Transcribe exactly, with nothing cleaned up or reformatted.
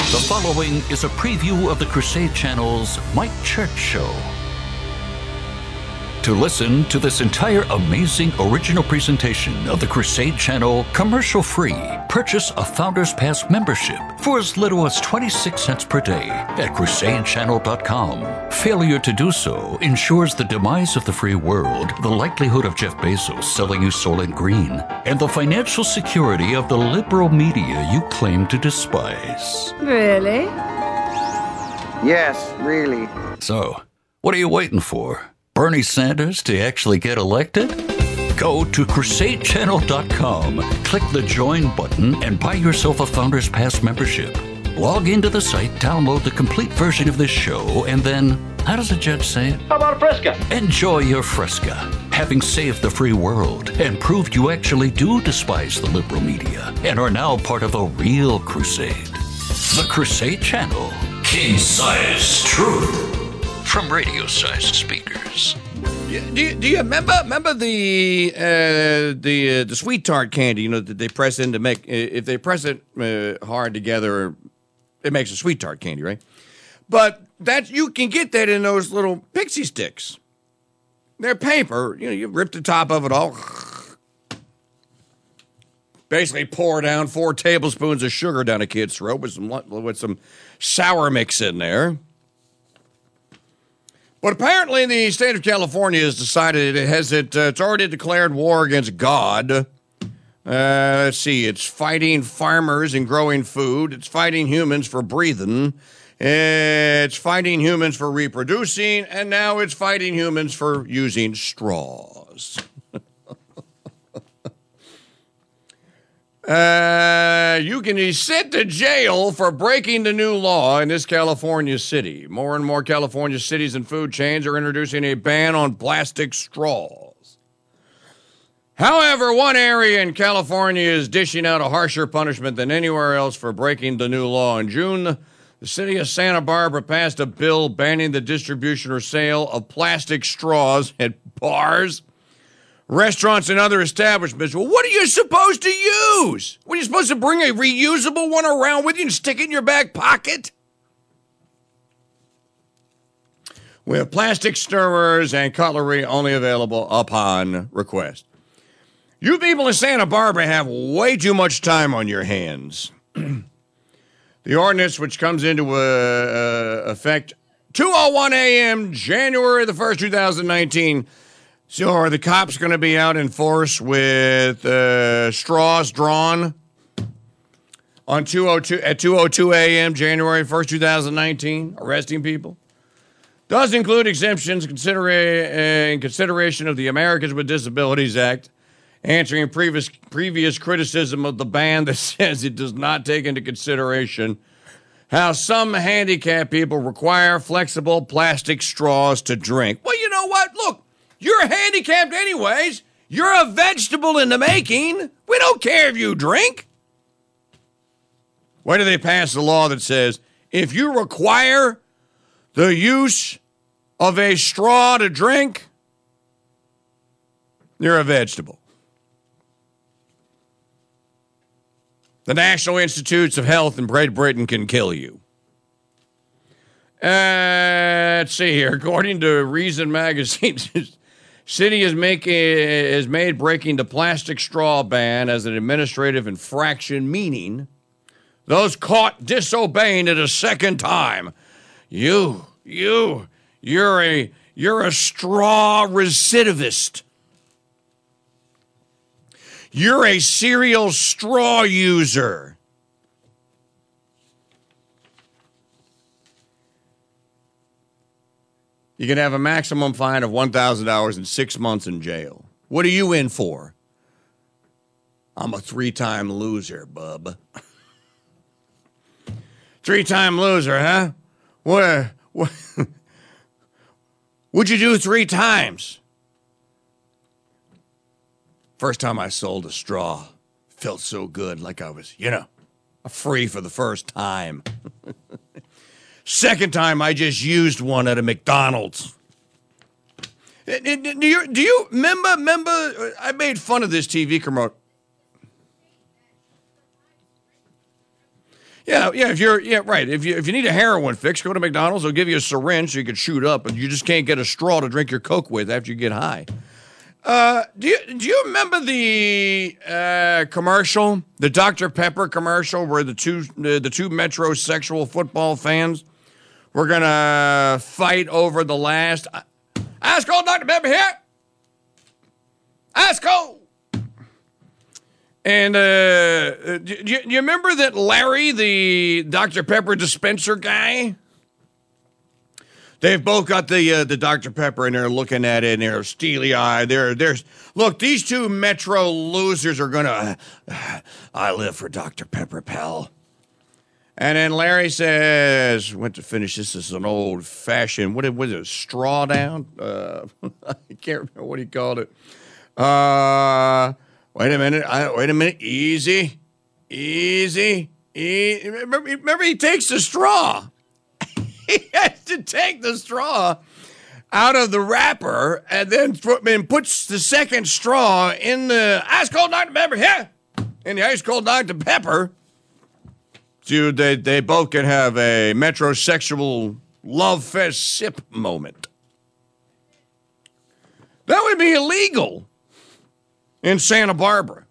The following is a preview of the Crusade Channel's Mike Church Show. To listen to this entire amazing original presentation of the Crusade Channel commercial-free, purchase a Founders Pass membership for as little as twenty-six cents per day at crusade channel dot com. Failure to do so ensures the demise of the free world, the likelihood of Jeff Bezos selling you Soylent Green, and the financial security of the liberal media you claim to despise. Really? Yes, really. So, what are you waiting for? Bernie Sanders to actually get elected? Go to crusade channel dot com, click the join button, and buy yourself a Founders Pass membership. Log into the site, download the complete version of this show, and then, how does the judge say it? How about a Fresca? Enjoy your Fresca, having saved the free world and proved you actually do despise the liberal media and are now part of a real crusade. The Crusade Channel, king-size truth. From radio-sized speakers. Do you, do you remember remember the uh, the uh, the sweet tart candy? You know that they press in to make. If they press it uh, hard together, it makes a sweet tart candy, right? But that you can get that in those little pixie sticks. They're paper. You know, you rip the top of it all. Basically, pour down four tablespoons of sugar down a kid's throat with some with some sour mix in there. But apparently the state of California has decided it has it, uh, it's already declared war against God. Uh, let's see, it's fighting farmers and growing food. It's fighting humans for breathing. It's fighting humans for reproducing. And now it's fighting humans for using straws. Uh, you can be sent to jail for breaking the new law in this California city. More and more California cities and food chains are introducing a ban on plastic straws. However, one area in California is dishing out a harsher punishment than anywhere else for breaking the new law. In June, the city of Santa Barbara passed a bill banning the distribution or sale of plastic straws at bars, restaurants, and other establishments. Well, what are you supposed to use? What, are you supposed to bring a reusable one around with you and stick it in your back pocket? With plastic stirrers and cutlery only available upon request. You people in Santa Barbara have way too much time on your hands. The ordinance, which comes into uh, uh, effect two oh one a.m. January the first, two thousand nineteen, so are the cops going to be out in force with uh, straws drawn on two oh two at two oh two a.m. January first, two thousand nineteen, arresting people? Does include exemptions considera- in consideration of the Americans with Disabilities Act, answering previous previous criticism of the ban that says it does not take into consideration how some handicapped people require flexible plastic straws to drink. Well, you know what? Look. You're handicapped anyways. You're a vegetable in the making. We don't care if you drink. Why do they pass a law that says if you require the use of a straw to drink, you're a vegetable? The National Institutes of Health in Great Britain can kill you. Uh, let's see here. According to Reason Magazine, city is making is made breaking the plastic straw ban as an administrative infraction, meaning those caught disobeying it a second time. You, you, you're a you're a straw recidivist. You're a serial straw user. You can have a maximum fine of one thousand dollars and six months in jail. What are you in for? I'm a three-time loser, bub. Three-time loser, huh? What, what? What'd you do three times? First time I sold a straw. Felt so good, like I was, you know, free for the first time. Second time, I just used one at a McDonald's. Do you, do you remember, remember, I made fun of this T V commercial. Yeah, yeah. If you're, yeah, right. If you if you need a heroin fix, go to McDonald's. They'll give you a syringe so you can shoot up, but you just can't get a straw to drink your Coke with after you get high. Uh, do you do you remember the uh, commercial, the Doctor Pepper commercial, where the two uh, the two metrosexual football fans were gonna fight over the last? Ice cold Doctor Pepper here. Ice cold. And uh, do, do, you, do you remember that Larry, the Doctor Pepper dispenser guy? They've both got the uh, the Doctor Pepper, and they're looking at it, and they're steely-eyed. They're, they're, look, these two Metro losers are going to, uh, I live for Doctor Pepper, pal. And then Larry says, went to finish this. This is an old-fashioned, what was it, straw down? Uh, I can't remember what he called it. Uh... Wait a minute. I, wait a minute. Easy. Easy. E- remember, remember, he takes the straw. He has to take the straw out of the wrapper and then put, and puts the second straw in the ice cold Doctor Pepper. Yeah. In the ice cold Doctor Pepper. So they, they both can have a metrosexual love fest sip moment. That would be illegal in Santa Barbara.